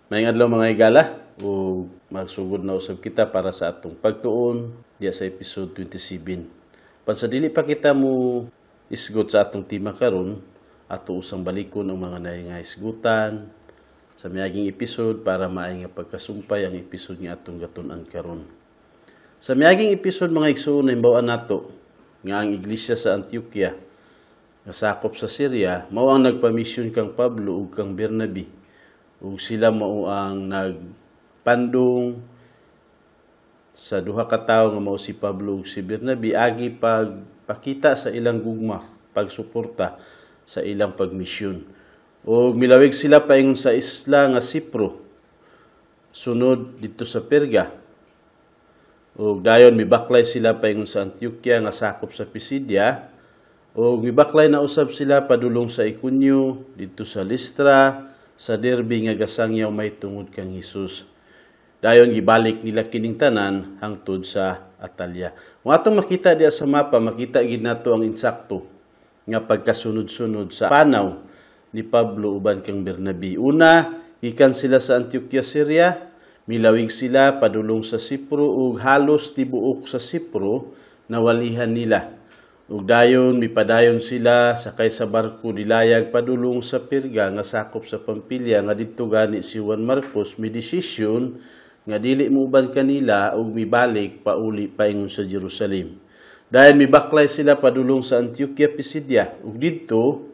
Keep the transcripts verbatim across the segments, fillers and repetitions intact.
Maayong adlaw mga higala, ug magsugod na usab kita para sa atong pagtuon diya sa episode twenty-seven. Pansa dili pa kita mo isgot sa atong tema karon, ato usang balikon ang mga naay nga isgutan sa miaging episode para maay nga pagkasumpay ang episode nga atong gatun-an karon. Sa miaging episode mga igsoon himbawaan nato nga ang iglesia sa Antioquia nga sakop sa Syria mao ang nagpamisyon kang Pablo ug kang Bernabe. Ug sila mao ang nagpandong sa duha ka tawo nga mao si Pablo ug si Bernabe agi pagpakita sa ilang gugma, pagsuporta sa ilang pagmisyon. Ug milawig sila paingon sa isla nga Cipro sunod dito sa Perga. Ug dayon mibaklay sila paingon sa Antioquia nga sakop sa Pisidia. Ug mibaklay na usab sila padulong sa Iconio dito sa Listra, sa Derbe nga gasangyaw may tungod kang Hesus. Dayon gibalik nila kining tanan hangtod sa Atalia. Kung atong makita diya sa mapa, makita gid nato ang insakto nga pagkasunod-sunod sa panaw ni Pablo uban kang Bernabe. Una, ikan sila sa Antioquia, Syria, milawig sila padulong sa Cipro ug halos tibuok sa Cipro nawalihan nila. Ug dayon mipadayon sila sakay sa barko dilayag padulong sa Perga nga sakop sa Pampilya nga didto gani si Juan Marcos midesisyon nga dili muuban kanila ug mibalik pauli paingon sa Jerusalem. Dayon mibaklay sila padulong sa Antioquia, Pisidia ug didto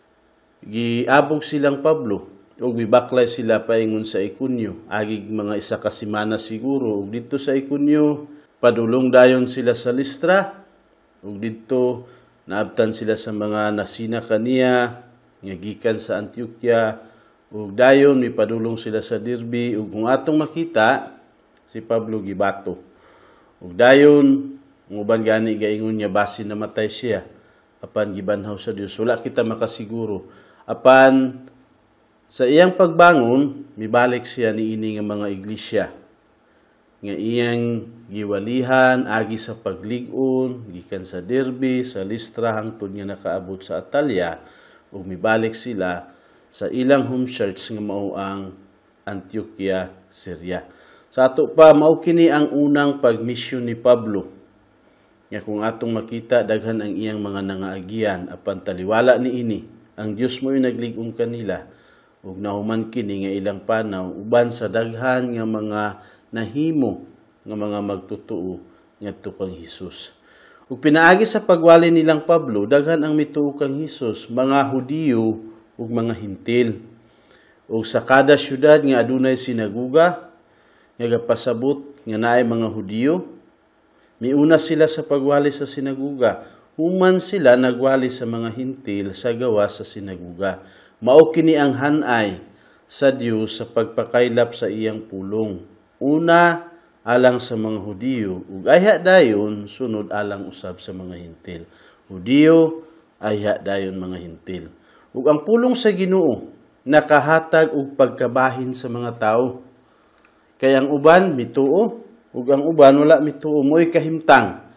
giabog silang Pablo ug mibaklay sila paingon sa Iconio agig mga isa ka semana siguro ug didto sa Iconio padulong dayon sila sa Listra. Ug dito naabtan sila sa mga nasina kaniya nga gikan sa Antioquia ug dayon mipadulong sila sa Derbe ug kung atong makita si Pablo gibato. Ug dayon nguban gani gaingon niya basin namatay siya apan gibanhaw sa Dios. Wala kita makasiguro. Apan sa iyang pagbangon mibalik siya niini nga mga iglesia nga iyang giwalihan agi sa paglig-on gikan sa Derbe, sa Listra hangtod nga nakaabot sa Atalia ug mibalik sila sa ilang home church nga mao ang Antioquia, Syria. Sa ato pa mao kini ang unang pagmisyon ni Pablo. Nga kung atong makita daghan ang iyang mga nangaagian apan taliwala niini ang Dios mo'y naglig-on kanila ug nahuman kini nga ilang panaw uban sa daghan nga mga nahimo nga mga magtutuo ngadto kang Hesus. Ug pinaagi sa pagwali nilang Pablo daghan ang mituo kang Hesus, mga Hudiyo ug mga Hintil. Ug sa kada syudad nga adunay sinaguga nga gapasabot nga naay mga Hudiyo, miuna sila sa pagwali sa sinaguga. Human sila nagwali sa mga Hintil sa gawas sa sinaguga. Mao kini ang hanay sa Dios sa pagpakaylap sa iyang pulong. Una, alang sa mga Hudiyo, ug ayha dayon sunod alang usab sa mga Hintil. Hudiyo, ayha dayon mga Hintil. Ug ang pulong sa Ginoo nakahatag og pagkabahin sa mga tawo. Kay ang uban mituo, ug ang uban wala mituo, mo'y kahimtang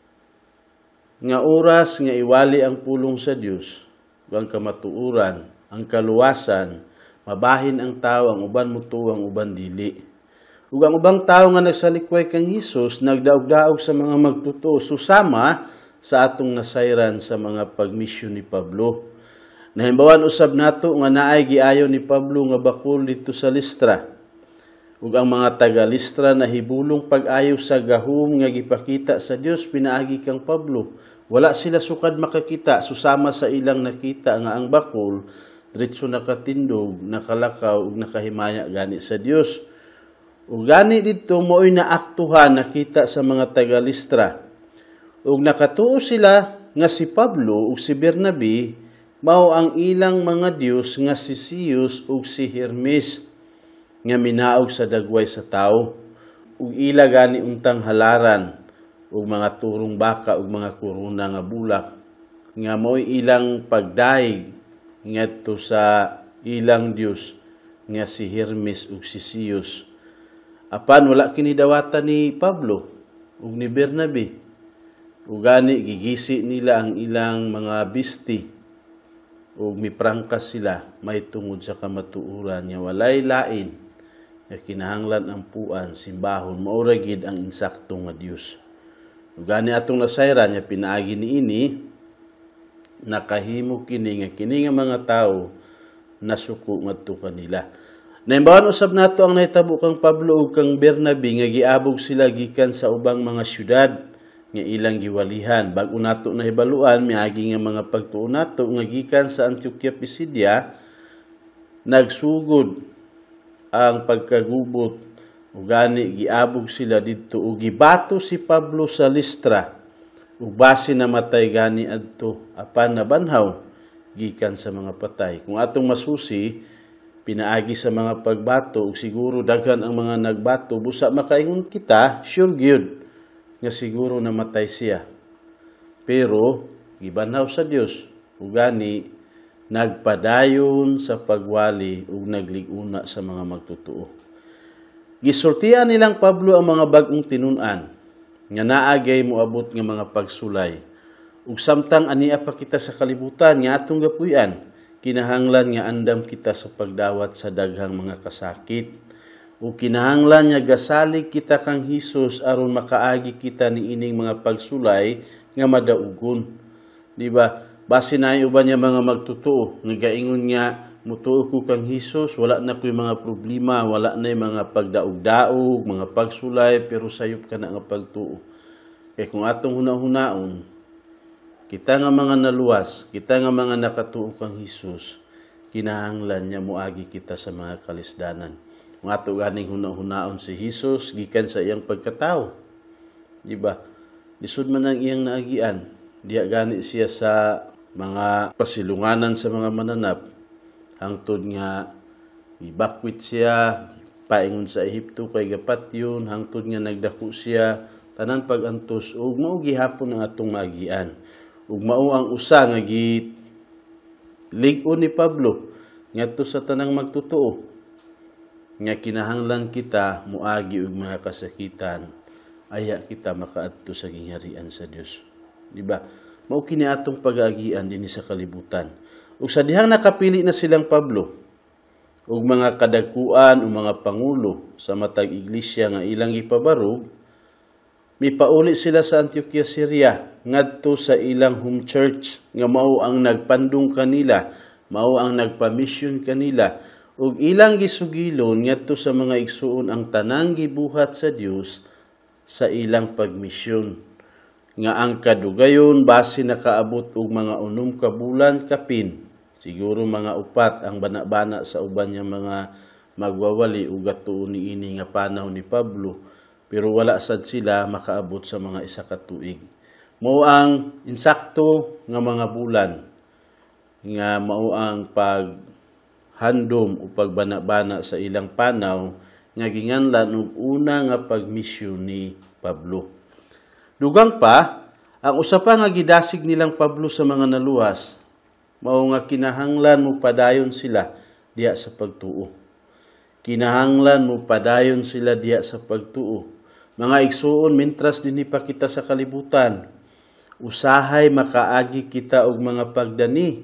nga oras nga iwali ang pulong sa Dios, ug ang kamatuoran, ang kaluwasan, mabahin ang tawo, ang uban mutuo, ang uban dili. Ug ang ubang tawo nga nagsalikway kang Hesus nagdaog-daog sa mga magtutuo susama sa atong nasayran sa mga pagmisyon ni Pablo. Nahimbawan usab nato nga naay giayo ni Pablo nga bakul dito sa Listra. Ug ang mga taga Listra nahibulong pag-ayo sa gahom nga gipakita sa Dios pinaagi kang Pablo. Wala sila sukad makakita susama sa ilang nakita nga ang bakul diretso nakatindog, nakalakaw ug nakahimaya gani sa Dios. Ug gani dito mo'y naaktuhan nakita sa mga taga Listra. Ug nakatuo sila nga si Pablo ug si Bernabe mao ang ilang mga Dios nga si Zeus ug si Hermes nga minaog sa dagway sa tao. Ug ila gani untang halaran ug mga turong baka ug mga korona nga bulak nga mo'y ilang pagdaig ngadto sa ilang Dios nga si Hermes ug si Zeus. Apan wala kini dawatan ni Pablo ug ni Bernabe. Ug gani gigisi nila ang ilang mga bisti ug miprangkas sila may tungod sa kamatuoran nga walay lain nga kinahanglan ang puan simbahon maura gid ang insakto nga Dios. Ug gani atong nasayran nya pinaagi niini nakahimo kini nga kini nga mga tawo nasuko ngadto kanila. Naimbawan usab nato ang nahitabo kang Pablo ug kang Bernabe nga giabog sila gikan sa ubang mga syudad nga ilang giwalihan. Bag-o nato nahibaluan miagi nga mga pagtuo nato nga gikan sa Antioquia Pisidia nagsugod ang pagkagubot ug gani giabog sila didto ug gibato si Pablo sa Listra ug base namatay gani adto apan nabanhaw gikan sa mga patay. Kung atong masusi pinaagi sa mga pagbato ug siguro daghan ang mga nagbato busa makaingon kita sure gyud nga siguro namatay siya. Pero gibanhaw sa Dios ug gani nagpadayon sa pagwali ug nagliguna sa mga magtutuo. Gisultian nilang Pablo ang mga bag-ong tinun-an nga naagay moabot nga mga pagsulay. Ug samtang ania pa kita sa kalibutan nga atong gapuy-an, kinahanglan nga andam kita sa pagdawat sa daghang mga kasakit. Ug kinahanglan nga gasalig kita kang Hesus aron makaagi kita niining mga pagsulay nga madaugon. Di ba? Base na yung uban niya mga magtutuo. Nagaingon nga, mutuo ko kang Hesus, wala na ko'y mga problema, wala na yung mga pagdaog-daog, mga pagsulay, pero sayop ka na nga pagtuo. Kaya kung atong huna-hunaon, kita nga mga naluwas, kita nga mga nakatuo kang Hesus, kinahanglan niya muagi kita sa mga kalisdanan. Kung ato ganing huna-hunaon si Hesus, gikan sa iyang pagkatao. Diba? Lisod man ang iyang naagian. Diya gani siya sa mga pasilunganan sa mga mananap. Hangtod nga, ibakwit siya, paingon sa Ehipto kay gapat yun, hangtod nga nagdako siya, tanan pag-antos, ug mao gihapon ang atong maagian. Ug mao ang usa nga gi lig-on ni Pablo ngadto sa tanang magtutuo nga kinahanglan kita muagi og mga kasakitan aya kita makaadto sa gingharian sa Dios. Di ba? Mao kini atong pag-aagian dinhi sa kalibutan. Ug sa dihang nakapili na silang Pablo ug mga kadagkuan o mga pangulo sa matag iglesia nga ilang gipabarog, mipauli sila sa Antioquia, Syria, ngadto sa ilang home church nga mao ang nagpandong kanila, mao ang nagpa-mission kanila, ug ilang gisugilon ngadto sa mga igsuon ang tanang gibuhat sa Dios sa ilang pagmisyon. Nga ang kadugayon base nakaabot og mga unom ka bulan kapin, siguro mga upat ang bana-bana sa uban niya mga magwawali ug gatuon niini nga panaw ni Pablo. Pero wala sad sila makaabot sa mga isa ka tuig. Mao ang insakto nga mga bulan nga mao ang paghandom o pagbana-bana sa ilang panaw nga ginganlan og una nga pagmisyon ni Pablo. Dugang pa, ang usa pa nga gidasig nilang Pablo sa mga naluwas, mao nga kinahanglan mo padayon sila diya sa pagtuo. Kinahanglan mo padayon sila diya sa pagtuo. Mga igsuon, mintras dinhi pa kita sa kalibutan, usahay makaagi kita og mga pagdani,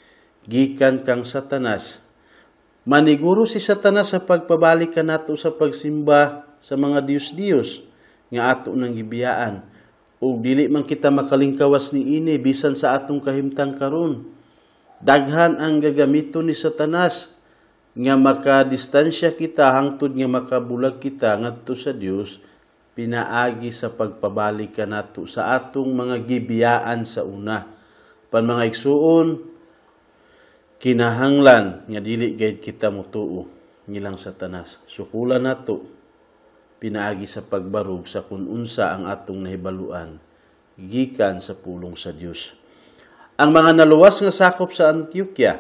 gikan kang Satanas. Maniguro si Satanas sa pagpabalik ka nato sa pagsimba sa mga Diyos-Diyos nga ato nang gibiyaan. Ug dili man kita makalingkawas ni ini bisan sa atong kahimtang karon. Daghan ang gagamiton ni Satanas nga makadistansya kita hangtod nga makabulag kita ngadto sa Dios, pinaagi sa pagpabalik ka nato sa atong mga gibiyaan sa una. Pan mga igsuon, kinahanglan nga dili gayud kita motuo nilang Satanas. Sukulan nato pinaagi sa pagbarog sa kun unsa ang atong nahibaluan gikan sa pulong sa Dios. Ang mga naluwas nga sakop sa Antioquia,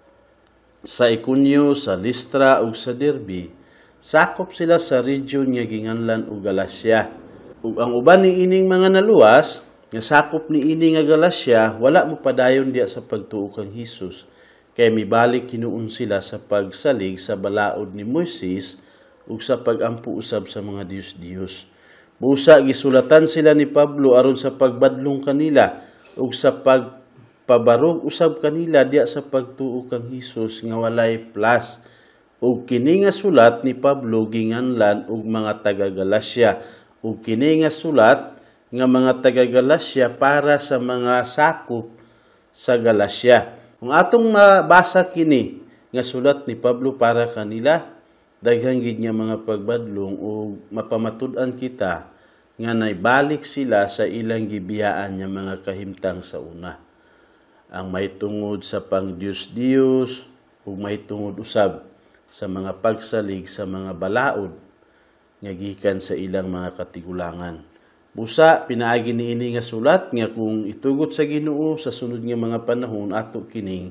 sa Iconio, sa Listra ug sa Derbe, sakop sila sa region nga ginganlan og Galacia. Ug ang uban ni ining mga naluwas nga sakop ni ini nga Galacia, wala mo padayon diya sa pagtuo kang Hesus, kay mibalik kinuun sila sa pagsalig sa balaod ni Moises ug sa pag-ampo usab sa mga Diyos-Diyos. Busa gisulatan sila ni Pablo aron sa pagbadlong kanila ug sa pagpabarog usab kanila diya sa pagtuo kang Hesus nga walay plus ug kini nga sulat ni Pablo ginganlan og mga taga-Galasya, ug kini nga sulat nga mga taga-Galasya para sa mga sakop sa Galasya. Kung atong mabasa kini nga sulat ni Pablo para kanila, daghang gid nga mga pagbadlong ug mapamatud-an kita nga naibalik sila sa ilang gibiyaan nga mga kahimtang sa una. Ang may tungod sa pang-Diyos-Diyos ug may tungod usab sa mga pagsalig sa mga balaod nga gikan sa ilang mga katigulangan. Busa pinaagi niini nga sulat nga kung itugot sa Ginoo sa sunod nga mga panahon ato kining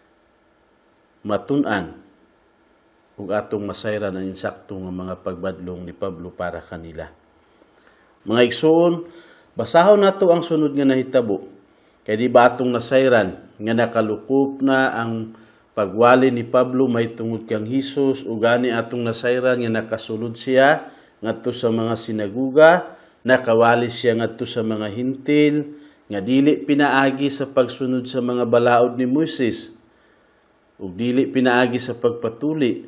matun-an ug atong masayran ang insakto nga mga pagbadlong ni Pablo para kanila. Mga igsoon, basahon nato ang sunod nga nahitabo. Kay di ba atong nasayran nga nakalukop na ang pagwali ni Pablo may tungod kang Hesus, ug gani atong nasayran nga nakasulod siya ngadto sa mga sinaguga, nakawali siya ngadto sa mga hintil, nga dili pinaagi sa pagsunod sa mga balaod ni Moises, ug dili pinaagi sa pagpatuli.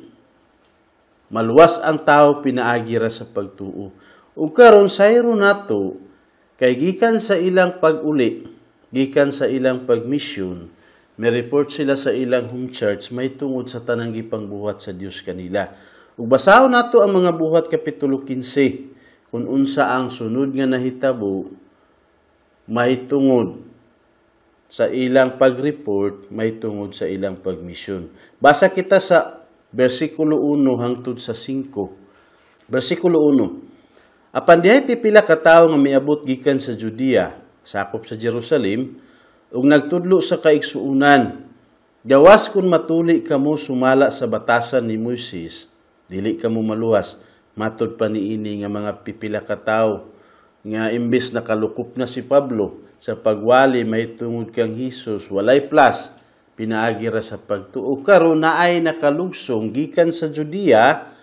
Maluwas ang tao pinaagi ra sa pagtuo. Ug karon sayro nato kay gikan sa ilang pag-uli, gikan sa ilang pagmisyon, may report sila sa ilang home church may tungod sa tanang gipangbuhat sa Dios kanila. Ug basahon nato ang mga buhat kapitulo labinlima kung unsa ang sunod nga nahitabo may tungod sa ilang pag-report, may tungod sa ilang pagmisyon. Basa kita sa bersikulo uno hangtod sa singko. Bersikulo uno. Apan dihay pipila ka tawo nga miabot gikan sa Judea, sakop sa Jerusalem, ug nagtudlo sa kaigsuunan. Gawas kun matuli kamo sumala sa batasan ni Moises, dili kamo maluwas. Matud pa niini nga mga pipila ka tawo nga imbes nakalukop na si Pablo sa pagwali may tungod kang Hesus, walay plus pinaagi ra sa pagtuo. Karon naay nakalugsong gikan sa Judea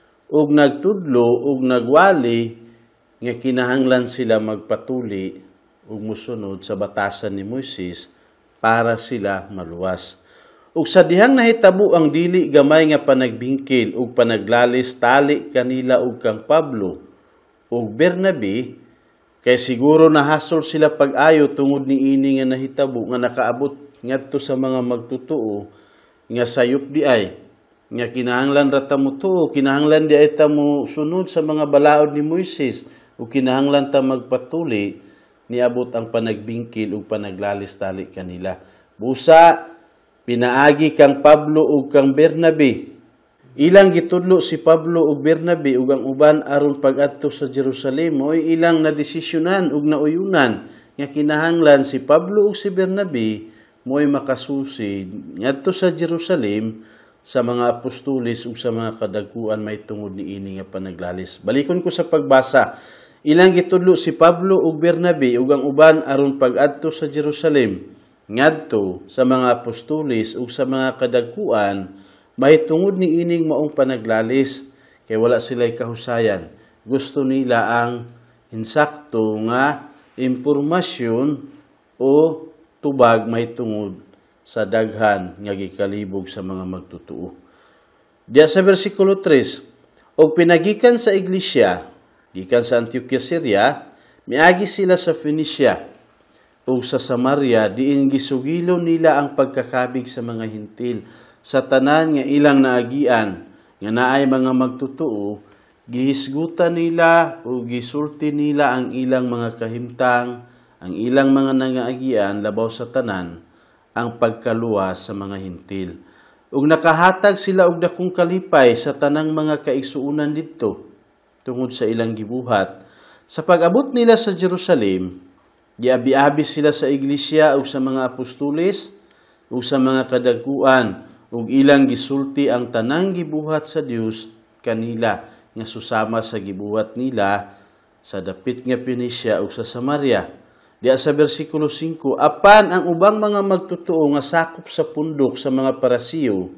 ug nagtudlo ug nagwali nga kinahanglan sila magpatuli ug musunod sa batasan ni Moises para sila maluwas. Ug sa dihang nahitabo ang dili gamay nga panagbingkil ug panaglalis tali kanila ug kang Pablo ug Bernabe, kay siguro nahasol sila pag-ayo tungod ni ini nga nahitabo nga nakaabot ngadto sa mga magtutuo nga sayop di ay nga kinahanglan ra ta mo tuo, kinahanglan di ay ta mo sunod sa mga balaod ni Moises ug kinahanglan ta magpatuli niabot ang panagbingkil ug panaglalis tali kanila. Busa pinaagi kang Pablo ug kang Bernabe. Ilang gitudlo si Pablo ug Bernabe ug ang uban aron pag-adto sa Jerusalem, mo'y ilang nadesisyonan ug nauyunan nga kinahanglan si Pablo ug si Bernabe mo'y makasusi ngadto sa Jerusalem sa mga apostoles ug sa mga kadagkuan may tungod niini nga panaglalis. Balikon ko sa pagbasa. Ilang gitudlo si Pablo ug Bernabe ug ang uban aron pag-adto sa Jerusalem ngadto sa mga apostoles ug sa mga kadagkuan may tungod ni ining maong panaglalis, kay wala sila'y kahusayan. Gusto nila ang insakto nga impormasyon o tubag may tungod sa daghan nga gikalibog sa mga magtutuo. Diya sa versikulo tres, og pinagikan sa iglesia gikan sa Antioquia, Syria, miagi sila sa Phoenicia ug sa Samaria, diin gisugilo nila ang pagkakabig sa mga hintil. Sa tanan nga ilang naagian, nga naay mga magtutuo, gihisgutan nila o gisulti nila ang ilang mga kahimtang, ang ilang mga nangaagian, labaw sa tanan, ang pagkaluwas sa mga hintil. Ug nakahatag sila og dakong kalipay sa tanang mga kaigsuunan didto tungod sa ilang gibuhat. Sa pag-abot nila sa Jerusalem, giabi-abi sila sa iglesia ug sa mga apostoles ug sa mga kadagkuan ug ilang gisulti ang tanang gibuhat sa Dios kanila nga susama sa gibuhat nila sa dapit nga Phoenicia ug sa Samaria. Diya sa bersikulo singko, apan ang ubang mga magtutuo nga sakop sa pundok sa mga Parasiyo,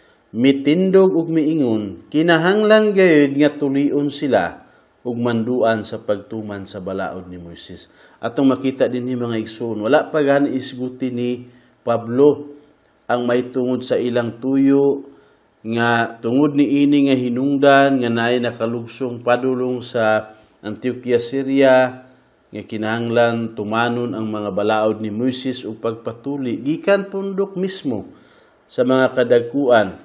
mitindog ug miingon, kinahanglan gayud nga tulion sila ug manduan sa pagtuman sa balaod ni Moises. Atong makita din ni mga igsoon, wala pa gani isguti ni Pablo ang may tungod sa ilang tuyo nga tungod ni ini nga hinungdan nga naay nakalugsong padulong sa Antioquia, Syria, nga kinahanglan tumanon ang mga balaod ni Moises ug pagpatuli gikan pundok mismo sa mga kadagkuan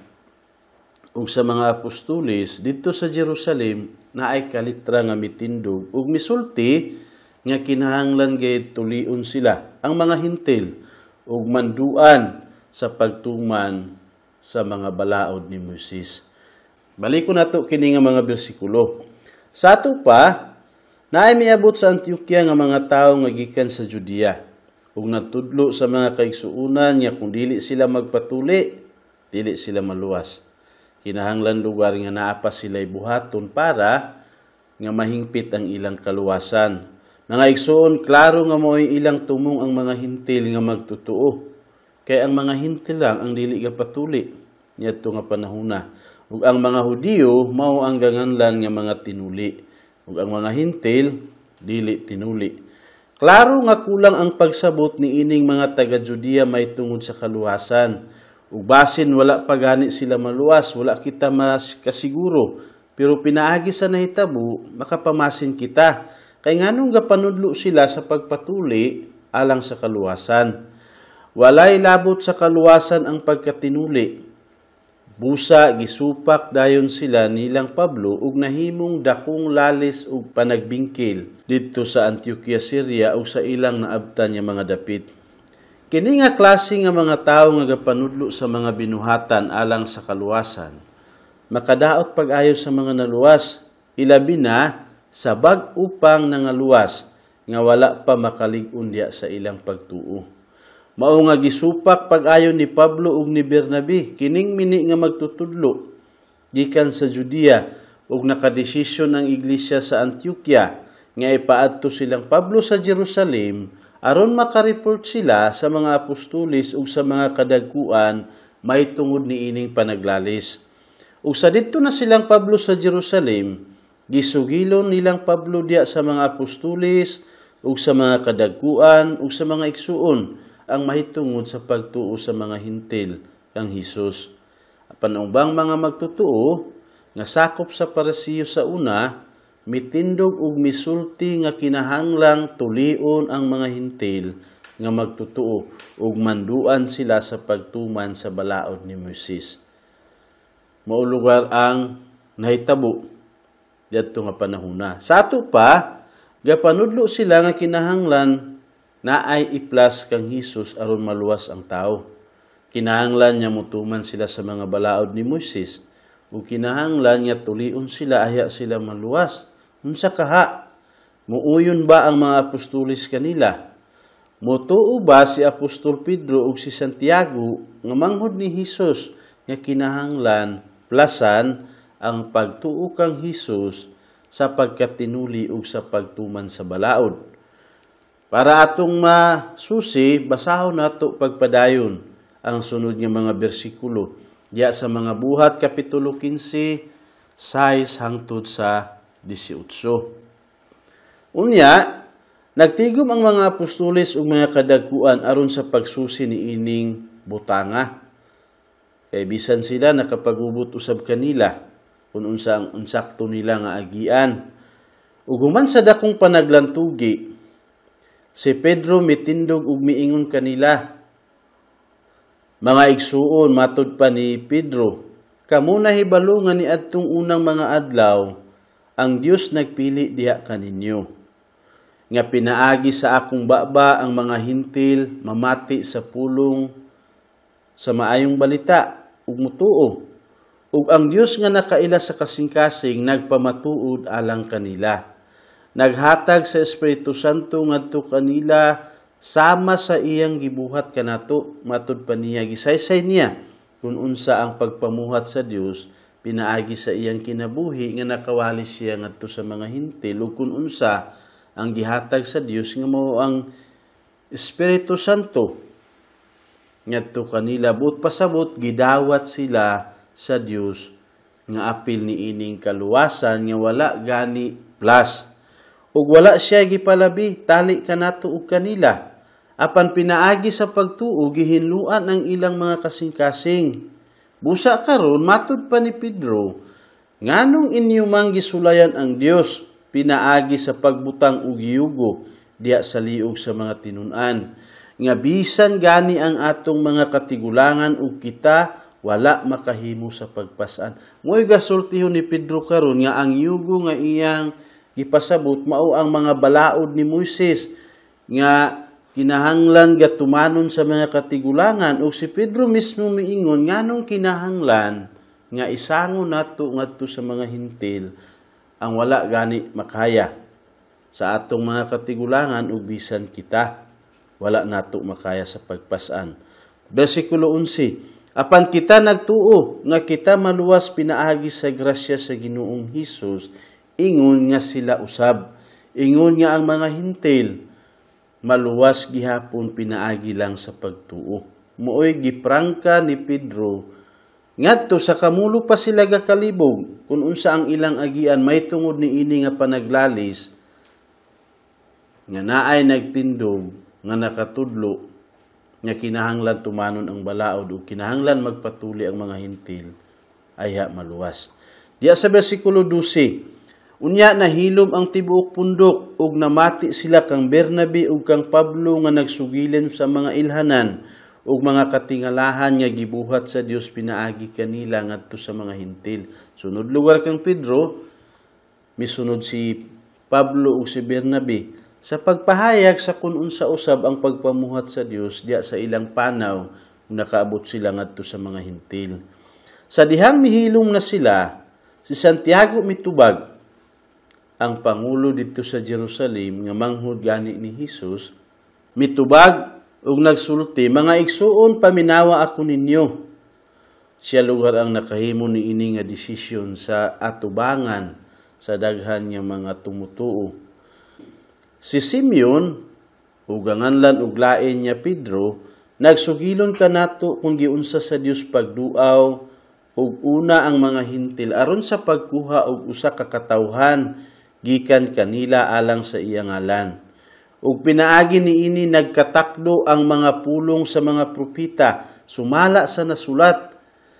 ug sa mga apostoles didto sa Jerusalem naay kalitra nga mitindog ug misulti nga kinahanglan gayud tulion sila ang mga hintil ug manduan sa pagtuman sa mga balaod ni Moises. Balikon nato kini nga mga bersikulo. Sa ato pa, naay miabot sa Antioquia nga mga tawo nga gikan sa Judea ug natudlo sa mga kaigsuonan nga kung dili sila magpatuli, dili sila maluwas. Kinahanglan lugar nga naa pa sila'y buhaton para nga mahingpit ang ilang kaluwasan. Mga igsuon, klaro nga mo'y ilang tumong ang mga hintil nga magtutuo. Kaya ang mga hintil lang ang dili nga patuli niadto nga panahona. Ug ang mga Hudiyo mao ang ganganlan nga mga tinuli. Ug ang mga hintil dili tinuli. Klaro nga kulang ang pagsabot ni ining mga taga-Judea may tungod sa kaluwasan. Ug basin wala pa gani sila maluwas, wala kita mas kasiguro. Pero pinaagi sa nahitabo, makapamasin kita. Kay nganong gapanudlo sila sa pagpatuli alang sa kaluwasan. Walay labot sa kaluwasan ang pagkatinuli. Busa gisupak dayon sila nilang Pablo ug nahimong dakong lalis ug panagbingkil didto sa Antioquia, Syria ug sa ilang naabtan nga mga dapit. Kini nga klase nga mga tawo nga gapanudlo sa mga binuhatan alang sa kaluwasan, makadaot pag-ayo sa mga naluwas, ilabi na sa bag-upang nangaluwas nga wala pa makalig-on diya sa ilang pagtuo. Mao nga gisupak pag-ayon ni Pablo ug ni Bernabe kining mini nga magtutudlo gikan sa Judea ug nakadesisyon ang iglesia sa Antioquia nga ipaadto silang Pablo sa Jerusalem aron makareport sila sa mga apostoles ug sa mga kadagkuan may tungod ni ining panaglalis. Ug sa didto na silang Pablo sa Jerusalem, gisugilon nilang Pablo diya sa mga apostoles ug sa mga kadagkuan ug sa mga igsuon ang mahitungod sa pagtuo sa mga hintil kang Hesus. Apan ubang mga magtutuo nga sakop sa parasiyo sa una, mitindog ug misulti nga kinahanglang tulion ang mga hintil nga magtutuo ug manduan sila sa pagtuman sa balaod ni Moises. Mao lugar ang nahitabo didto nga panahona. Sa ato pa, gapanudlo sila nga kinahanglan na ay iplas kang Hesus aron maluwas ang tao. Kinahanglan niya mutuman sila sa mga balaod ni Moises ug kinahanglan niya tulion sila aya sila maluwas. Unsa kaha? Muuyon ba ang mga apostoles kanila? Motuo ba si Apostol Pedro ug si Santiago nga manghod ni Hesus nga kinahanglan plasan ang pagtuo kang Hesus sa pagkatinuli ug sa pagtuman sa balaod? Para atong masusi, basahon nato pagpadayon ang sunod nga mga bersikulo diya sa mga Buhat kapitulo fifteen, sais hangtod sa eighteen. Unya, nagtigom ang mga apostoles ug mga kadagkuan aron sa pagsusi ni ining butanga. Kay bisan sila nakapagubot usab kanila kung unsa ang unsakto nila nga agian. Ug human sa dakong panaglantugi, si Pedro mitindog ug miingon kanila, mga igsuon, matud pa ni Pedro, kamo nahibalo nga niadtong unang mga adlaw, ang Dios nagpili diha kaninyo. Nga pinaagi sa akong baba ang mga hintil mamati sa pulong sa maayong balita ug mutuo. Ug ang Dios nga nakaila sa kasing-kasing nagpamatuod alang kanila. Naghatag sa Espiritu Santo ngadto kanila sama sa iyang gibuhat kanato, matud pa niya gisaysay niya kung unsa ang pagpamuhat sa Dios pinaagi sa iyang kinabuhi nga nakawali siya ngadto sa mga hintil ug kung unsa ang gihatag sa Dios nga mao ang Espiritu Santo ngadto kanila. Buot pasabot gidawat sila sa Dios nga apil ni ining kaluwasan nga wala gani plus. Ug wala siya gipalabi, tali kanato ug kanila. Apan pinaagi sa pagtuo, gihinluan ang ilang mga kasing-kasing. Busa karon matud pa ni Pedro, nganong inyo mang gisulayan ang Dios pinaagi sa pagbutang og yugo diya sa liog sa mga tinun-an, nga bisan gani ang atong mga katigulangan ug kita wala makahimo sa pagpasan. Mo'y gasultihon ni Pedro karon nga ang yugo nga iyang gipasabot mao ang mga balaod ni Moises nga kinahanglan gatumanon sa mga katigulangan, ug si Pedro mismo miingon nganong kinahanglan nga isangon nato ngadto sa mga hintil ang wala gani makaya sa atong mga katigulangan ug bisan kita wala nato makaya sa pagpasan. Bersikulo eleven, apan kita nagtuo nga kita maluwas pinaagi sa grasya sa Ginoong Hesus, ingon nga sila usab, ingon nga ang mga hintil maluwas gihapon pinaagi lang sa pagtuo. Mooy giprangka ni Pedro ngadto sa kamulo pa sila gakalibog kung unsa ang ilang agian may tungod ni ini nga panaglalis nga naay nagtindog nga nakatudlo nga kinahanglan tumanon ang balaod o kinahanglan magpatuli ang mga hintil ay ha maluwas. Diya sa bersikulo twelve, unya nahilom ang tibuok pundok ug namati sila kang Bernabe ug kang Pablo nga nagsugilin sa mga ilhanan ug mga katingalahan nga gibuhat sa Dios pinaagi kanila ngadto sa mga hintil. Sunod lugar kang Pedro, misunod si Pablo ug si Bernabe sa pagpahayag sa kun unsa usab ang pagpamuhat sa Dios diya sa ilang panaw ug nakaabot sila ngadto sa mga hintil. Sa dihang mihilom na sila, si Santiago mitubag, ang pangulo dito sa Jerusalem nga manghud gani ni Hesus, mitubag ug nagsulti, mga igsuon paminawa ako ninyo. Siya lugar ang nakahimo ni ini nga desisyon sa atubangan sa daghan nga mga tumutuo. Si Simeon ug nganlan ug lain niya Pedro nagsugilon kanato kung giunsa sa Dios pagduaw ug una ang mga hintil aron sa pagkuha og usa ka katawhan gikan kanila alang sa iyang ngalan. Ug pinaagi niini nagkatakdo ang mga pulong sa mga propeta sumala sa nasulat,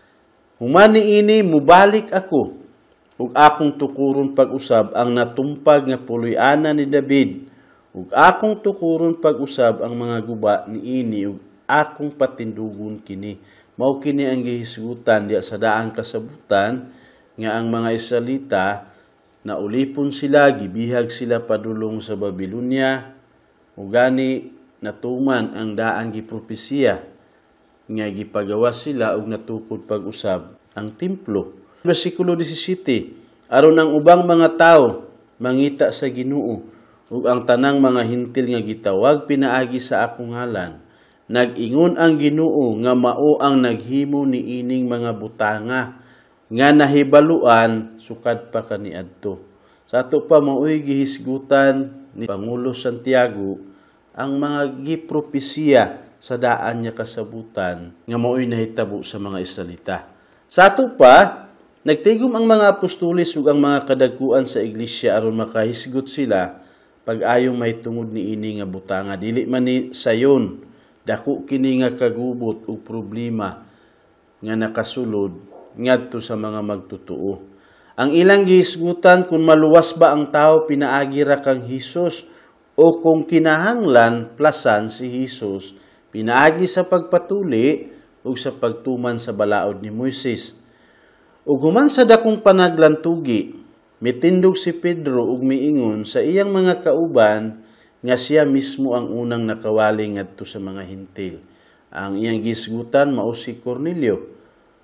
human niini mubalik ako ug akong tukuron pag-usab ang natumpag nga puloy-ana ni David ug akong tukuron pag-usab ang mga guba niini ug akong patindugon kini. Mao kini ang gihisgutan diya sa daang kasabutan nga ang mga Israelita na ulipon sila, gibihag sila padulong sa Babylonia, ug gani natuman ang daang gipropesiya nga gipagawas sila ug natukod pag-usab ang templo. Bersikulo seventeen, aron ang ubang mga tawo mangita sa Ginoo ug ang tanang mga hintil nga gitawag pinaagi sa akong ngalan, nag-ingon ang Ginoo nga mao ang naghimo niining mga butanga nga nahibaluan sukad pa kaniadto. Sa ato pa mao'y gihisgutan ni Pangulo Santiago ang mga gipropesiya sa daan niya kasabutan nga mao'y nahitabo sa mga Israelita. Sa ato pa, nagtigom ang mga apostoles ug ang mga kadagkuan sa iglesia aron makahisgot sila pag-ayong may tungod ni ini nga butanga. Dili man ni sayon, dako kini nga kagubot ug problema nga nakasulod ngadto sa mga magtutuo. Ang ilang gihisgutan kung maluwas ba ang tao pinaagi ra kang Hesus o kung kinahanglan plasan si Hesus pinaagi sa pagpatuli ug sa pagtuman sa balaod ni Moises. Ug human sa dakong panaglantugi, mitindog si Pedro ug miingon sa iyang mga kauban nga siya mismo ang unang nakawali ngadto sa mga hintil. Ang iyang gisgutan mao si Cornelio,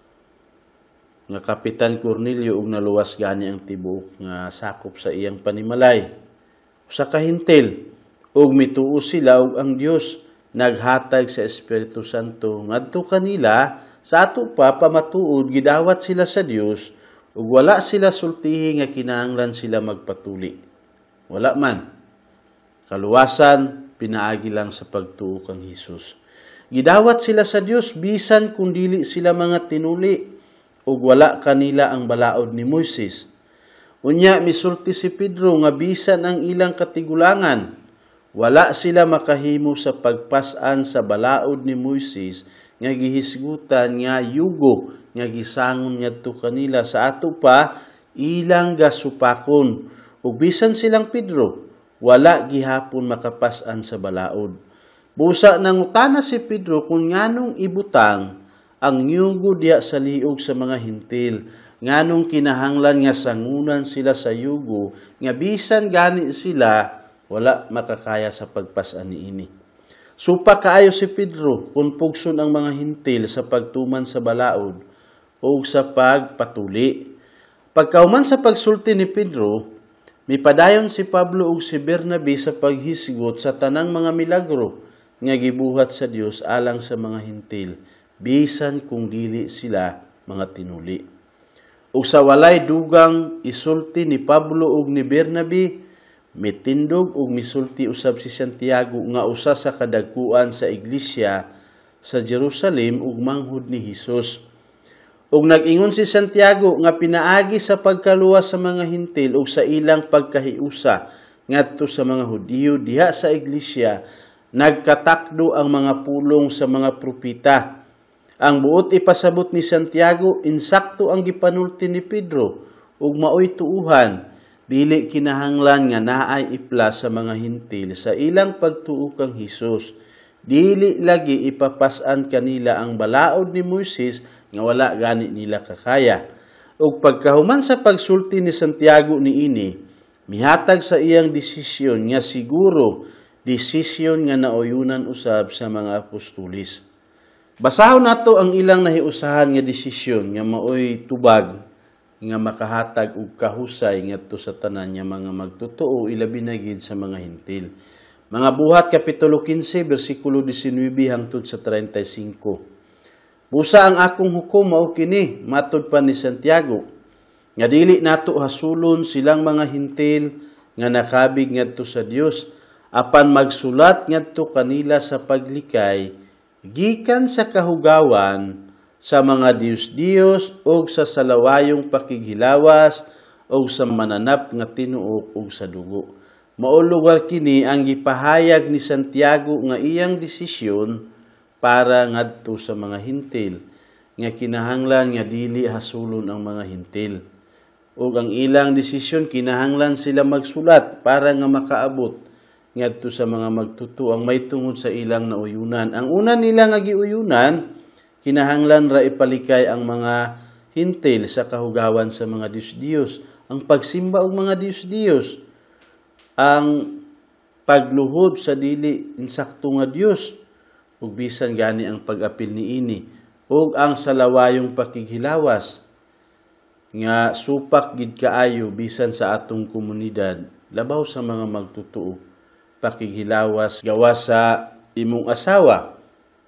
nga Kapitan Cornelio ug naluwas gani ang tibuok nga sakop sa iyang panimalay. Sa kahintil ug mituo sila ug ang Dios naghatag sa Espiritu Santo ngadto kanila. Sa ato pa pamatuod gidawat sila sa Dios ug wala sila sultihi nga kinahanglan sila magpatuli. Wala man. Kaluwasan pinaagi lang sa pagtuo kang Hesus. Gidawat sila sa Dios bisan kung dili sila mga tinuli ug wala kanila ang balaod ni Moises. Unya misulti si Pedro nga bisan ang ilang katigulangan, wala sila makahimo sa pagpas-an sa balaod ni Moises nga gihisgutan nga yugo nga gisangon ngadto kanila sa ato pa ilang gasupakon ug bisan silang Pedro wala gihapon makapas-an sa balaod. Busa nangutana si Pedro kung nganong ibutang ang yugo diya sa liog sa mga hintil, nganong kinahanglan nga sangunan sila sa yugo nga bisan gani sila wala makakaya sa pagpas-an niini. Supa kaayo si Pedro kung pugson ang mga hintil sa pagtuman sa balaod o sa pagpatuli. Pagkauman sa pagsulti ni Pedro, mipadayon si Pablo ug si Bernabe sa paghisgot sa tanang mga milagro nga gibuhat sa Dios alang sa mga hintil, bisan kung dili sila mga tinuli. Ug sa walay dugang isulti ni Pablo ug ni Bernabe, mitindog ug misulti usab si Santiago nga usa sa kadagkuan sa iglesia sa Jerusalem ug manghud ni Hesus. Ug nag-ingon si Santiago nga pinaagi sa pagkaluwas sa mga hintil ug sa ilang pagkahiusa ngadto sa mga Hudiyo diha sa iglesia, nagkatakdo ang mga pulong sa mga propeta. Ang buot ipasabot ni Santiago, insakto ang gipanulti ni Pedro ug maoy tuuhan, dili kinahanglan nga naay iplas sa mga hintil sa ilang pagtuo kang Hesus. Dili lagi ipapas-an kanila ang balaod ni Moises nga wala gani nila kakaya. Ug pagkahuman sa pagsulti ni Santiago niini, mihatag sa iyang desisyon nga siguro desisyon nga nauyunan usab sa mga apostolis. Basahon nato ang ilang nahiusahan nga desisyon nga maoy tubag nga makahatag og kahusay ngadto sa tanan nga mga magtotoo ilabi na gid sa mga hintil. Mga Buhat Kapitulo fifteen bersikulo nineteen hangtod sa thirty-five. Busa ang akong hukom mao kini, matud pa ni Santiago, nga dili nato hasulon silang mga hintil nga nakabig ngadto sa Dios apan magsulat ngadto kanila sa paglikay gikan sa kahugawan sa mga Dios-Dios o sa salawayong pakighilawas o sa mananap nga tinuok o sa dugo. Mao lugar kini ang gipahayag ni Santiago nga iyang desisyon para ngadto sa mga hintil nga kinahanglan nga dili hasulon ang mga hintil. Ug ang ilang desisyon kinahanglan sila magsulat para nga makaabot ngadto sa mga magtuto ang may tungod sa ilang nauyunan. Ang una nila nga giuyunan, kinahanglan ra ipalikay ang mga hintil sa kahugawan sa mga Dios-Dios, ang pagsimba og mga Dios-Dios, ang pagluhod sa dili insakto nga Dios, ug bisan gani ang pag-apil niini, ug ang salawayong pakighilawas nga supak gid kaayo bisan sa atong komunidad labaw sa mga magtutuo, pakighilawas gawas sa imong asawa,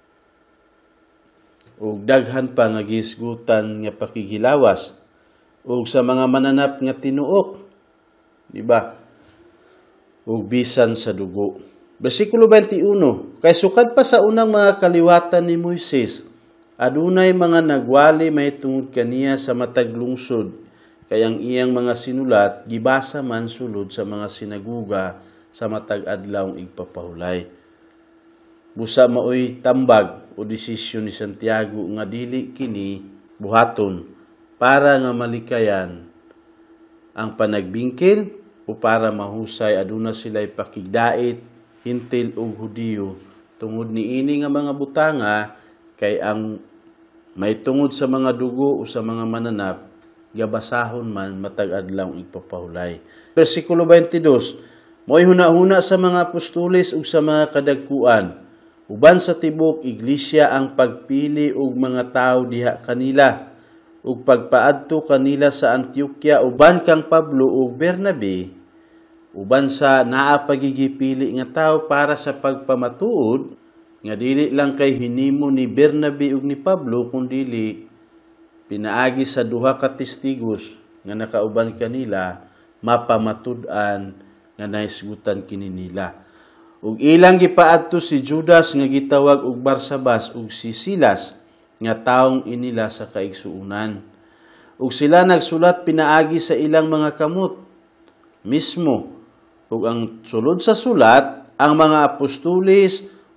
ug daghan pa nga gisgutan nga pakighilawas ug sa mga mananap nga tinuok, di ba? Ug bisan sa dugo. Bersikulo twenty-one, kay sukad pa sa unang mga kaliwatan ni Moises, adunay mga nagwali may tungod kaniya sa matag lungsod, kay ang iyang mga sinulat gibasa man sulod sa mga sinaguga sa matag adlawng igpapahulay. Busa maoy tambag o desisyon ni Santiago nga dili kini buhaton para nga malikayan ang panagbingkil o para mahusay aduna sila'y pakigdait, hintil o Hudiyo, tungod niini nga mga butanga kay ang may tungod sa mga dugo o sa mga mananap, gabasahon man matag adlawng igpapahulay. Bersikulo twenty-two, mo'y hunahuna sa mga apostoles ug sa mga kadagkuan, uban sa tibok iglesia ang pagpili og mga tawo diha kanila, ug pagpaadto kanila sa Antioquia uban kang Pablo ug Bernabe, uban sa naa pagigipili nga tawo para sa pagpamatuod, nga dili lang kay hinimo ni Bernabe ug ni Pablo, kundili pinaagi sa duha ka testigos nga nakauban kanila, mapamatud-an nga naisgutan kini nila. Ug ilang gipaadto si Judas nga gitawag og Barsabas ug si Silas nga taong inila sa kaigsuunan. Ug sila nagsulat pinaagi sa ilang mga kamot mismo. Ug ang sulod sa sulat, ang mga apostoles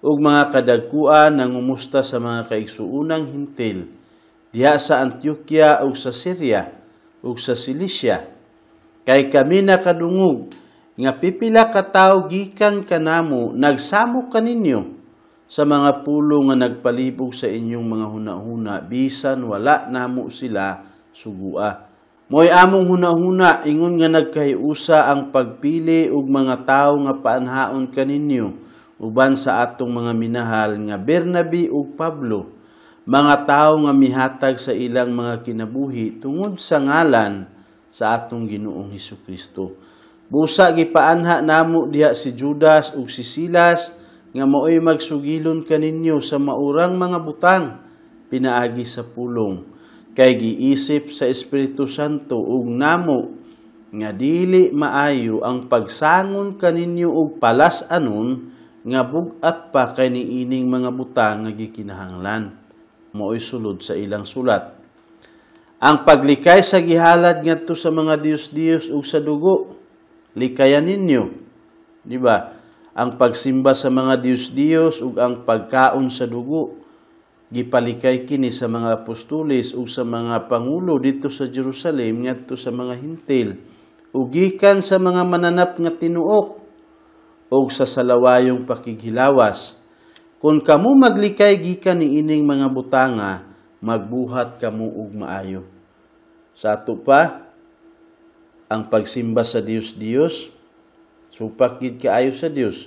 ug mga kadagkuan nangumusta sa mga kaigsuunang hintil diha sa Antioquia ug sa Syria ug sa Cilicia. Kay kami nakadungog nga pipila ka tawo gikan kanamo nagsamo kaninyo sa mga pulo nga nagpalibog sa inyong mga hunahuna bisan wala namo sila sugua. Mo'y among hunahuna ingon nga nagkahiusa ang pagpili og mga tawo nga paanhaon kaninyo uban sa atong mga minahal nga Bernabe ug Pablo, mga tawo nga mihatag sa ilang mga kinabuhi tungod sa ngalan sa atong Ginoong Hesukristo. Busa gipaanha namo diha si Judas ug si Silas nga mao'y magsugilon kaninyo sa maurang mga butang pinaagi sa pulong. Kay giisip sa Espiritu Santo ug namo nga dili maayo ang pagsangon kaninyo og palas-anon nga bug-at pa kay niining mga butang nga gikinahanglan. Mao'y sulod sa ilang sulat. Ang paglikay sa gihalad ngadto sa mga Dios-Dios ug sa dugo, likayan ninyo. Di ba? Ang pagsimba sa mga Dios-Dios ug ang pagkaon sa dugo, gipalikay kini sa mga apostoles ug sa mga pangulo dito sa Jerusalem ngadto sa mga hintil ug gikan sa mga mananap nga tinuok ug sa salawayong pakighilawas. Kung kamo maglikay gikan niining mga butanga, magbuhat kamo og maayo. Sa ato pa ang pagsimba sa Dios-Dios, supak gid kaayo sa Dios.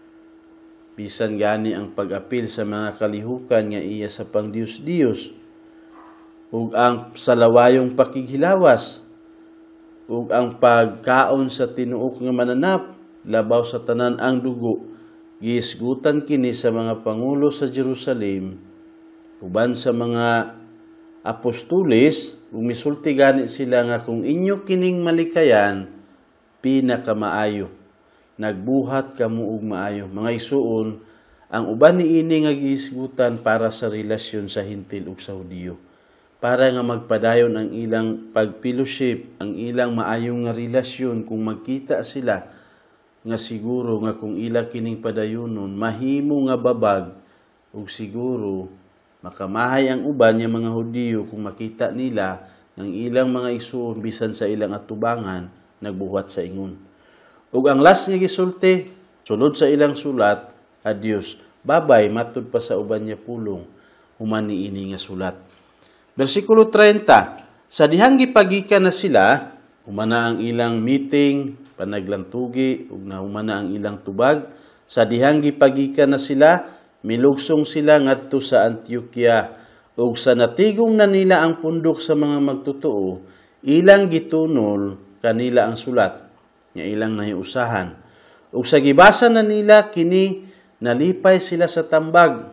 Bisan gani ang pag-apil sa mga kalihukan nga iya sa pang Dios-Dios ug ang salawayong pakighilawas ug ang pagkaon sa tinuok nga mananap labaw sa tanan ang dugo giisgutan kini sa mga pangulo sa Jerusalem uban sa mga apostoles ug misulti gani sila nga kung inyo kining malikayan pinakamaayo. Nagbuhat kamo og maayo. Mga isuon, ang uban niini nga gihisgutan para sa relasyon sa hintil ug sa Hudiyo. Para nga magpadayon ang ilang pagfellowship, ang ilang maayong nga relasyon kung magkita sila nga siguro nga kung ila kining padayonon mahimo nga babag ug siguro makamahay ang uban nga mga Hudiyo kung makita nila ang ilang mga isuon bisan sa ilang atubangan nagbuhat sa ingon. Ug ang last nga gisulti, sulod sa ilang sulat, adios, babay, matud pa sa uban niya pulong, human niini nga sulat. Versikulo thirty, sa dihang gipagikan na sila, humana ang ilang meeting, panaglantugi, ug nahumana ang ilang tubag, sa dihang gipagikan na sila, milugsong sila ngadto sa Antioquia, ug sa natigong na nila ang pundok sa mga magtotoo, ilang gitunol kanila ang sulat, nga ilang nahiusahan. Ug sa gibasa na nila kini nalipay sila sa tambag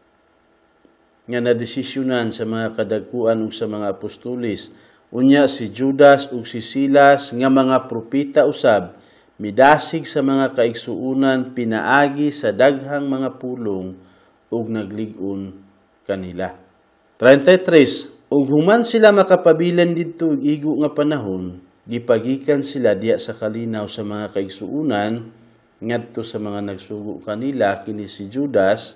nga nadesisyonan sa mga kadagkuan ug sa mga apostoles. Unya si Judas ug si Silas nga mga propeta usab midasig sa mga kaigsuunan pinaagi sa daghang mga pulong ug naglig-on kanila. thirty-three Ug human sila makapabilan didto igo nga panahon, gipagikan sila diya sa kalinaw sa mga kaigsuunan ngadto sa mga nagsugo kanila kini si Judas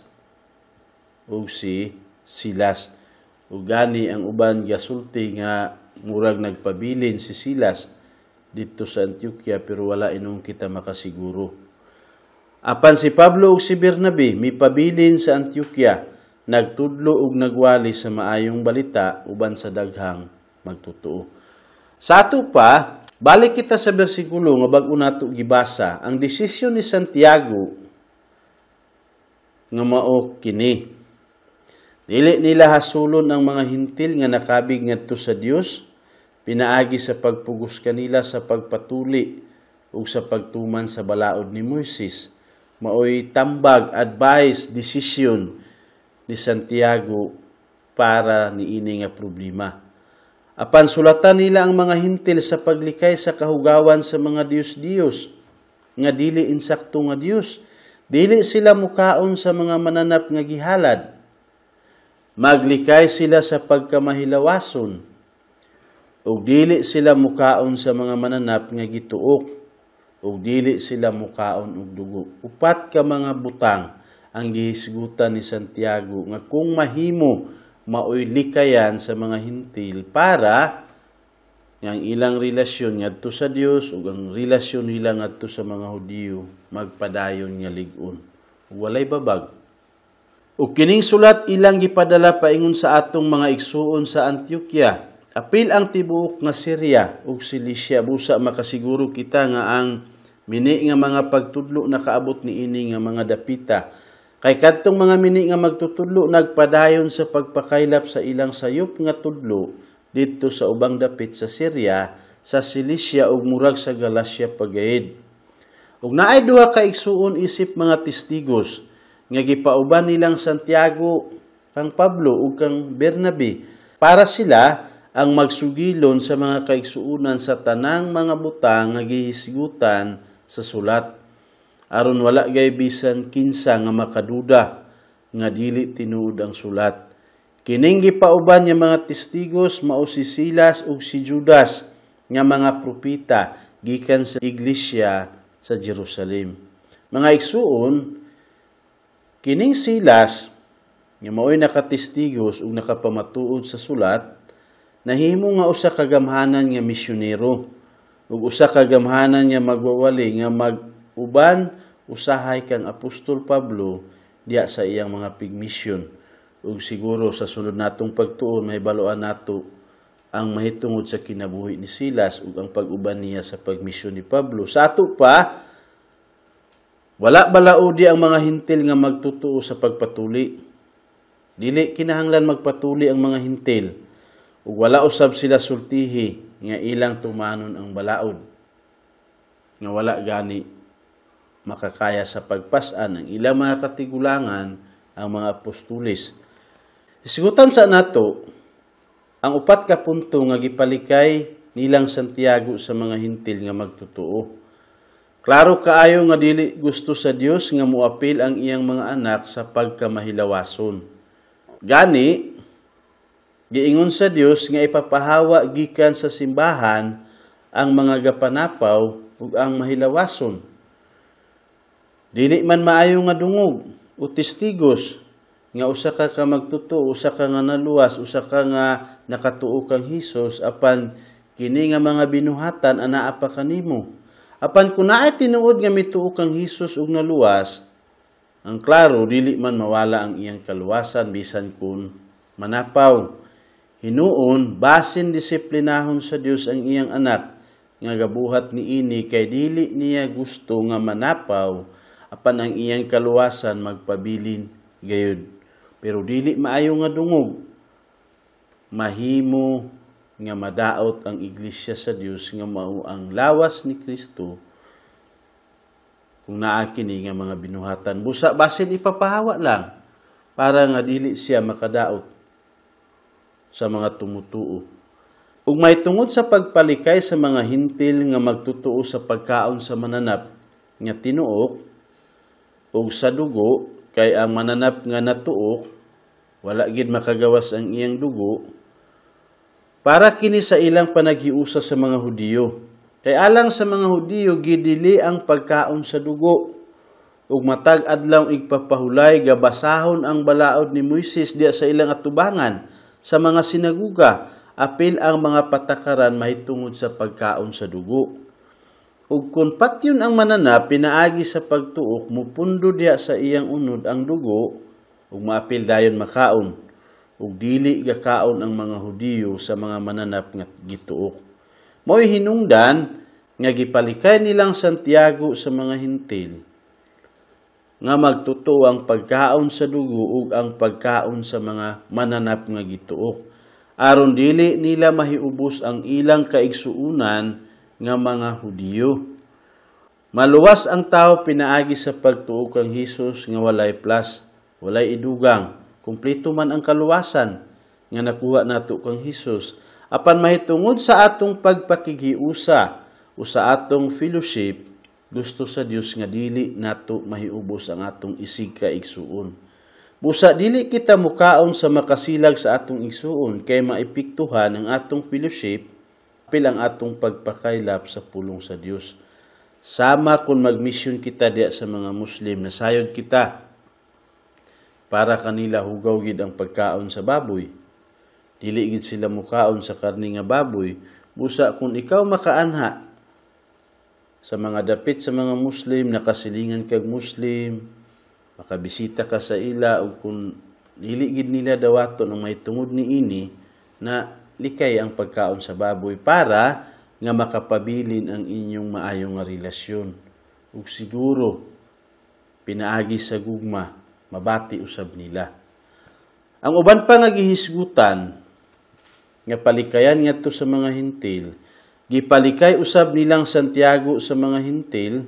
ug si Silas. Ug gani ang uban gasulti nga murag nagpabilin si Silas dito sa Antioquia pero wala inong kita makasiguro. Apan si Pablo ug si Bernabe mipabilin sa Antioquia, nagtudlo ug nagwali sa maayong balita uban sa daghang magtotoo. Sa ato pa, balik kita sa bersikulo nga bag-o nato gibasa, ang desisyon ni Santiago nga mao kini. Dili nila hasulon ang mga hintil nga nakabig ngadto sa Dios, pinaagi sa pagpugos kanila sa pagpatuli ug sa pagtuman sa balaod ni Moises. Maoy tambag, advice, desisyon ni Santiago para niini nga problema. Apan sulatan nila ang mga hintil sa paglikay sa kahugawan sa mga Dios-Dios, nga dili insakto nga Dios. Dili sila mukaon sa mga mananap nga gihalad. Maglikay sila sa pagkamahilawason. Ug dili sila mukaon sa mga mananap nga gituok. Ug dili sila mukaon og dugo. Upat ka mga butang ang gihisgutan ni Santiago nga kung mahimo maoy likayan sa mga hintil para ang ilang relasyon ngadto sa Dios ug ang relasyon nila ngadto sa mga Hudiyo magpadayon nga lig-on. Walay babag. Ug kining sulat ilang gipadala paingon sa atong mga igsuon sa Antioquia. Apil ang tibuok nga Syria ug Cilicia busa makasiguro kita nga ang mini nga mga pagtudlo nakaabot niini nga mga dapita. Kay kadtong mga mini nga magtutudlo nagpadayon sa pagpakaylap sa ilang sayop nga tudlo dito sa ubang dapit sa Syria, sa Cilicia ug murag sa Galacia pagayid. Ug naay duha ka igsuon isip mga testigos nga gipauban nilang Santiago, kang Pablo ug kang Bernabe para sila ang magsugilon sa mga kaigsuonan sa tanang mga butang nga gihisgutan sa sulat. Aron wala gay bisan kinsa nga makaduda nga dili tinuod ang sulat. Kining gipauban nga mga testigos mao si Silas ug si Judas nga mga propeta gikan sa iglesia sa Jerusalem. Mga igsuon, kining Silas nga mao'y nakatestigos ug nakapamatuod sa sulat, nahimo nga usa ka gamhanan nga misyonero ug usa ka gamhanan nga magwawali nga mag-uban usahay kang Apostol Pablo diya sa iyang mga pigmisyon. Ug siguro sa sunod natong pagtuon mahibaluan nato ang mahitungod sa kinabuhi ni Silas ug ang pag-uban niya sa pagmisyon ni Pablo. Sa ato pa, wala balaodi ang mga hintil nga magtutuo sa pagpatuli. Dili kinahanglan magpatuli ang mga hintil ug wala usab sila sultihi nga ilang tumanon ang balaod. Nga wala gani makakaya sa pagpas-an ang ilang mga katigulangan ang mga apostoles. Isigutan sa nato ang upat ka punto nga gipalikay nilang Santiago sa mga hintil nga magtutuo. Klaro kaayo nga dili gusto sa Dios nga muapil ang iyang mga anak sa pagkamahilawason. Gani giingon sa Dios nga ipapahawa gikan sa simbahan ang mga gapanapaw ug ang mahilawason. Dili man maayo nga dungog o testigos nga usa ka ka magtutuo, usa ka nga naluwas, usa ka nga nakatuo kang Hesus apan kini nga mga binuhatan anaa pa kanimo. Apan kun naay tinuod nga mituo kang Hesus ug naluwas, ang klaro dili man mawala ang iyang kaluwasan bisan kun manapaw. Hinuon basin disiplinahon sa Dios ang iyang anak nga gabuhat niini kay dili niya gusto nga manapaw apan ang iyang kaluwasan magpabilin gayud. Pero dili maayo nga dungog, mahimo nga madaot ang iglesia sa Dios nga mao ang lawas ni Kristo kung naa kini nga mga binuhatan. Busa basin ipapahawa lang para nga dili siya makadaot sa mga tumutuo. Ug may tungod sa pagpalikay sa mga hintil nga magtutuo sa pagkaon sa mananap nga tinuok ug sa dugo, kay ang mananap nga natuok, wala gid makagawas ang iyang dugo, para kini sa ilang panaghiusa sa mga Hudiyo. Kay alang sa mga Hudiyo, gidili ang pagkaon sa dugo. Ug matag adlaw igpapahulay, gabasahon ang balaod ni Moises diya sa ilang atubangan, sa mga sinaguga, apil ang mga patakaran mahitungod sa pagkaon sa dugo. Ug kung patyon ang mananap pinaagi sa pagtuok, mupundo diya sa iyang unod ang dugo, ug maapil dayon makaon, ug dili gakaon ang mga Hudiyo sa mga mananap nga gituok. Mo'y hinungdan nga gipalikay nilang Santiago sa mga hintil nga magtutuo ang pagkaon sa dugo ug ang pagkaon sa mga mananap nga gituok, aron dili nila mahiubos ang ilang kaigsuunan nga mga Hudiyo. Maluwas ang tao pinaagi sa pagtuo kang Hesus nga walay plus, walay idugang, kumpleto man ang kaluwasan nga nakuha nato kang Hesus. Apan mahitungod sa atong pagpakigiusa o sa atong fellowship, gusto sa Dios nga dili nato mahiubos ang atong isig kaigsuon. Busa dili kita mukaon sa makasilag sa atong igsuon kay maipiktuhan ang atong fellowship pilang atong pagpakaylap sa pulong sa Dios. Sama kung magmisyon kita diya sa mga Muslim, nasayod kita. para kanila hugaw gid ang pagkaon sa baboy. Dili gid sila mukaon sa karni nga baboy. Busa kung ikaw makaanha sa mga dapit sa mga Muslim, nakasilingan kag Muslim, makabisita ka sa ila, o kung dili gid nila dawaton ang may tungod ni ini, na likay ang pagkaon sa baboy para nga makapabilin ang inyong maayong nga relasyon. Ug siguro, pinaagi sa gugma, mabati usab nila. Ang uban pa nga gihisgutan, nga palikayan ngadto sa mga hintil, gipalikay usab nilang Santiago sa mga hintil,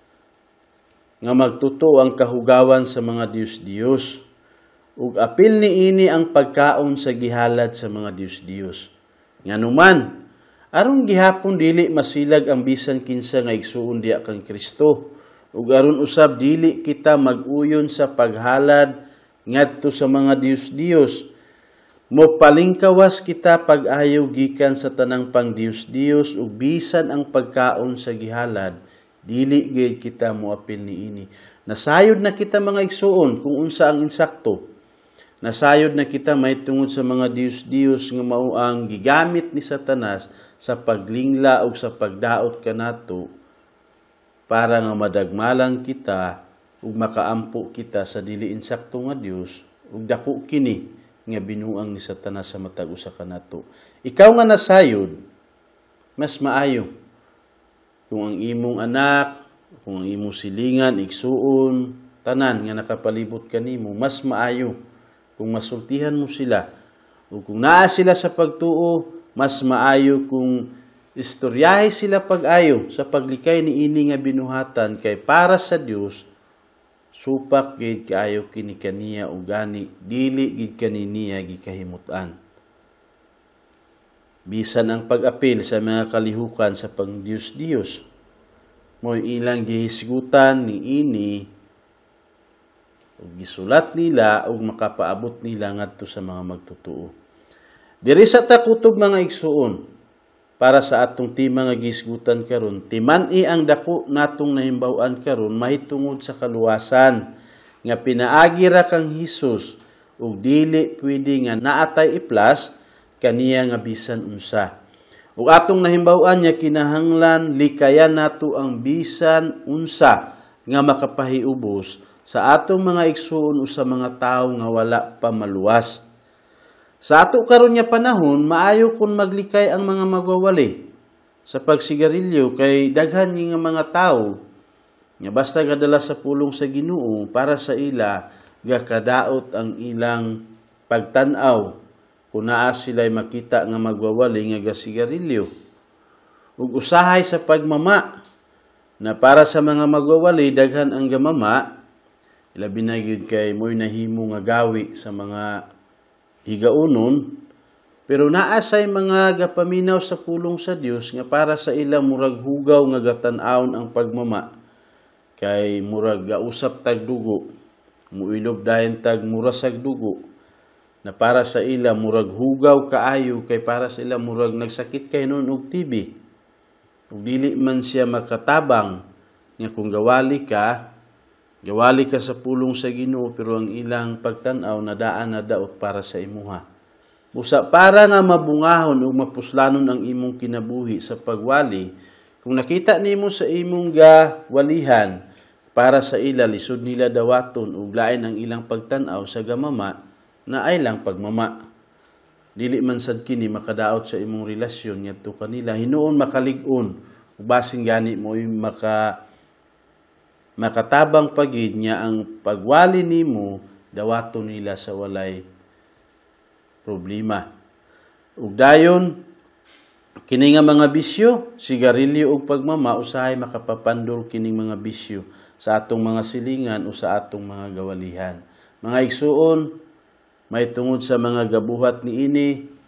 nga magtuto ang kahugawan sa mga Dios-Dios. Ug apil ni ini ang pagkaon sa gihalad sa mga Dios-Dios. Nganuman, aron gihapon dili masilag ang bisan kinsa nga igsuon diya kang Kristo. Ug aron usab dili kita mag-uyon sa paghalad ngadto sa mga Dios-Dios. Mopalingkawas kita pag-ayaw gikan sa tanang pang Dios-Dios ug bisan ang pagkaon sa gihalad, dili gid kita moapil niini. Nasayod na kita mga igsuon kung unsa ang insakto. Nasayod na kita may tungod sa mga Dios-Dios nga mao ang gigamit ni Satanas sa paglingla ug sa pagdaot kanato para nga madagmalan kita ug makaampo kita sa dili insakto nga Dios ug dako kini nga binuang ni Satanas sa matag usa kanato. Ikaw nga nasayod, mas maayo kung ang imong anak, kung ang imong silingan, igsuon, tanan nga nakapalibot kanimo, mas maayo kung masultihan mo sila. O kung naa sila sa pagtuo, mas maayo kung istoryahe sila pag-ayo sa paglikay ni ini nga binuhatan, kay para sa Dios supak gid kaayo kini kaniya ug gani dili gid kaniniya gikahimutan. Bisan ang pag-apil sa mga kalihukan sa pang Dios-Dios, mo'y ilang gihisgutan ni ini ug gisulat nila ug makapaabot nila ngadto sa mga magtutuo. Diri sa takutob mga igsuon, para sa atong tima nga gisgutan karon, timan-i ang dako natong nahimbaw-an karon mahitungod sa kaluwasan nga pinaagi ra kang Hesus ug dili pwede nga naatay iplas kaniya nga bisan unsa. Ug atong nahimbaw-an nga kinahanglan likayan nato ang bisan unsa nga makapahiubos sa atong mga igsuon o sa mga tawo nga wala pa maluwas. Sa ato karon nga panahon, maayo kung maglikay ang mga magwawali sa pagsigarilyo kay daghan nga mga tawo nga basta gadala sa pulong sa Ginoo para sa ila gakadaot ang ilang pagtan-aw kung naa sila'y makita nga magwawali nga gasigarilyo. Ug usahay sa pagmama na para sa mga magwawali daghan ang gamama, ilabi na gyud kay mo'y nahimo nga gawi sa mga higaunon, pero naasay mga gapaminaw sa pulong sa Dios nga para sa ila murag hugaw nga gatan-awon ang pagmama, kay murag gausap tag dugo, muilog dayon tag murasag dugo, na para sa ila murag hugaw kaayo, kay para sa ila murag nagsakit kay noon og T B. Ug dili man siya makatabang nga kung gawali ka, gawali ka sa pulong sa Ginoo, pero ang ilang pagtan-aw na daan na daot para sa imuha. Busa para nga mabungahon o mapuslanon ang imong kinabuhi sa pagwali, kung nakita nimo sa imong gawalihan, para sa ila lisod nila dawaton ug lain ang ilang pagtan-aw sa gamama na ay lang pagmama. Dili man sad kini makadaot sa imong relasyon ngadto kanila, hinuon makalig-on ug basin gani mo'y maka makatabang pagid niya ang pagwali nimo dawaton nila sa walay problema. Ug dayon kini nga mga bisyo, sigarilyo ug pagmama, usahay makapapandol kining mga bisyo sa atong mga silingan o sa atong mga gawalihan. Mga igsuon, may tungod sa mga gabuhat ni ini,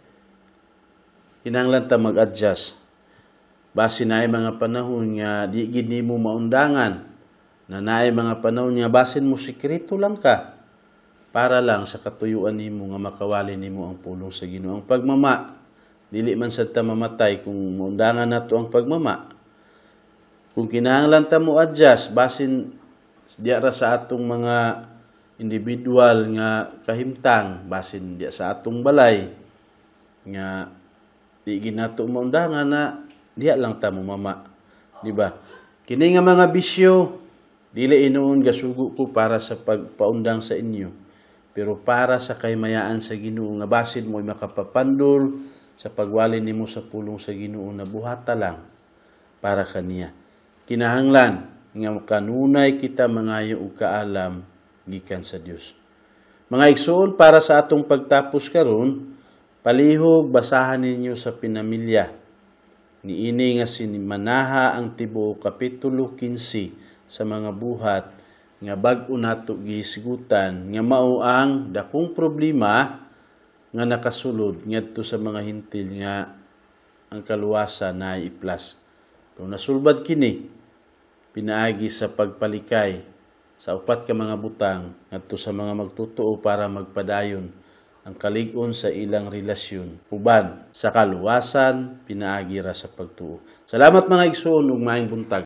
kinahanglan ta mag-adjust. Base na ay mga panahon nga di gid nimo maundangan, na naay mga panahon nga basin mo sikreto lang ka para lang sa katuyuan nimo nga makawali nimo ang pulong sa Ginoo. Ang pagmama, dili man sad ta mamatay kung maundangan nato ang pagmama. Kung kinahanglan ta mo adjust basin diara sa atong mga individual nga kahimtang basin diya sa atong balay nga di ginato maundangan na diya lang ta mo mama, di ba? Kini nga mga bisyo dili inuon gasugo ko para sa pagpaundang sa inyo, pero para sa kaymayaan sa Ginoo nga basin mo makapapandol sa pagwali nimo sa pulong sa Ginoo na buhata lang para kaniya. Kinahanglan nga kanunay kita mangayo og kaalam gikan sa Dios. Mga igsoon, para sa atong pagtapos karon, palihog basahan ninyo sa pinamilya niini nga sinimanaha ang tibuok kapitulo labinlima sa mga buhat nga bag-o nato gihisgutan nga mao ang dakong problema nga nakasulod ngadto sa mga hintil nga ang kaluwasan na iplas. Kung nasulbad kini, pinaagi sa pagpalikay sa upat ka mga butang ngadto sa mga magtutuo para magpadayon ang kalig-on sa ilang relasyon uban sa kaluwasan, pinaagi ra sa pagtuo. Salamat mga igsoon ug maayong buntag.